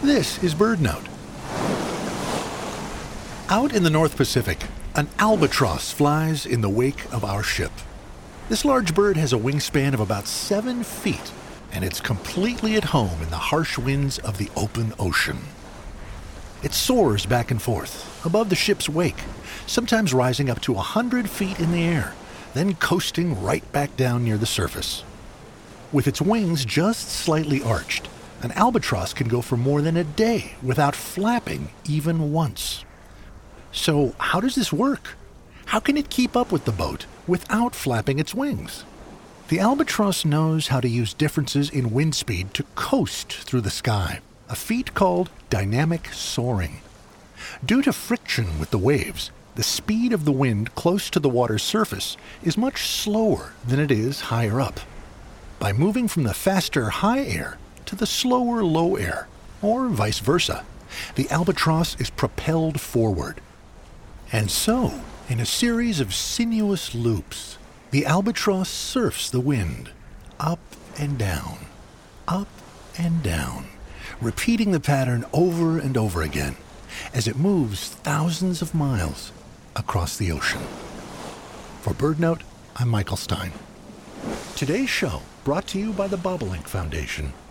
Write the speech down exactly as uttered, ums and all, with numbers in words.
This is BirdNote. Out in the North Pacific, an albatross flies in the wake of our ship. This large bird has a wingspan of about seven feet, and it's completely at home in the harsh winds of the open ocean. It soars back and forth above the ship's wake, sometimes rising up to one hundred feet in the air, then coasting right back down near the surface. With its wings just slightly arched, an albatross can go for more than a day without flapping even once. So how does this work? How can it keep up with the boat without flapping its wings? The albatross knows how to use differences in wind speed to coast through the sky, a feat called dynamic soaring. Due to friction with the waves, the speed of the wind close to the water's surface is much slower than it is higher up. By moving from the faster high air to the slower low air, or vice versa, the albatross is propelled forward. And so, in a series of sinuous loops, the albatross surfs the wind, up and down, up and down, repeating the pattern over and over again as it moves thousands of miles across the ocean. For BirdNote, I'm Michael Stein. Today's show brought to you by the Bobolink Foundation.